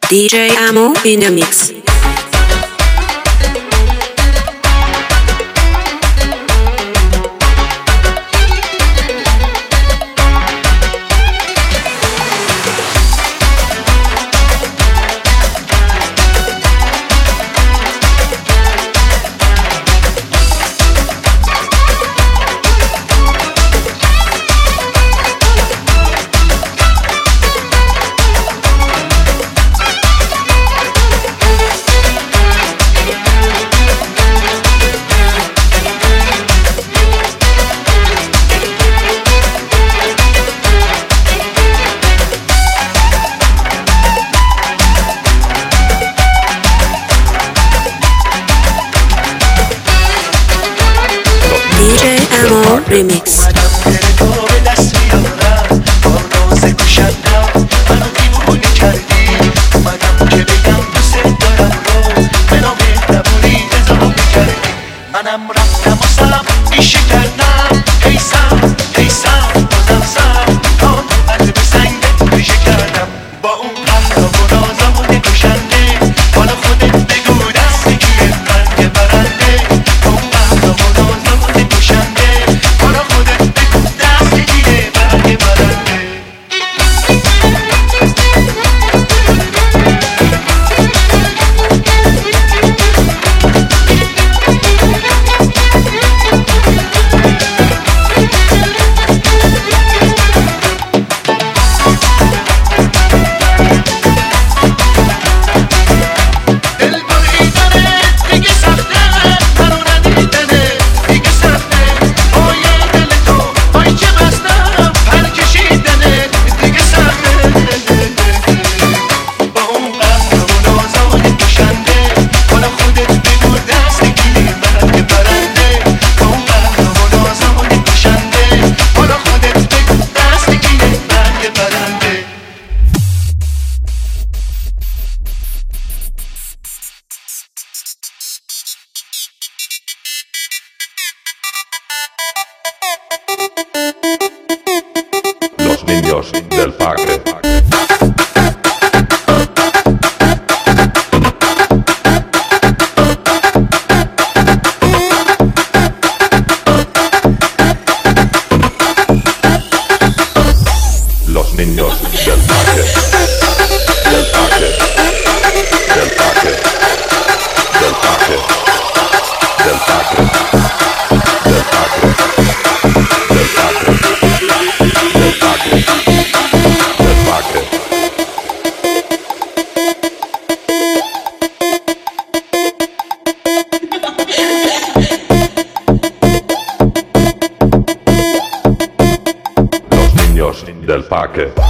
DJ Amo in the mix. DJ Amo Remix. منم رفتم و سلام ایشی کردم ایسم بازم سر تا نوبت به سنگت ریشه کردم با اون قهر و نازمون کشنده حالا خودت بگو دست کیه مرگ برنده با اون قهر و نازمون کشنده حالا خودت بگو دست کیه مرگ برنده Los niños del Pacre. Los niños del Pacre. Del Pacre. Del Pacre. Del Pacre. Del Pacre. Del Pacre. Del Pacre. Del Pacre. Del Pacre. Los niños del Pacre.